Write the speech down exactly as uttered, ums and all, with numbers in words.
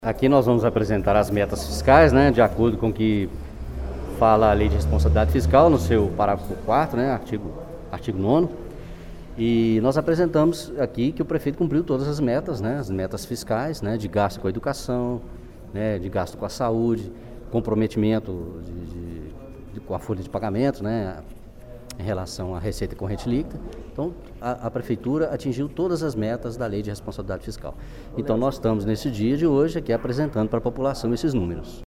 Aqui nós vamos apresentar as metas fiscais, né, de acordo com o que fala a Lei de Responsabilidade Fiscal no seu parágrafo quarto, né, artigo, artigo nono. E nós apresentamos aqui que o prefeito cumpriu todas as metas, né, as metas fiscais, né, de gasto com a educação, né, de gasto com a saúde, comprometimento de, de, de, com a folha de pagamento, né, em relação à receita corrente líquida. Então, a, a Prefeitura atingiu todas as metas da Lei de Responsabilidade Fiscal. Então, nós estamos nesse dia de hoje aqui apresentando para a população esses números.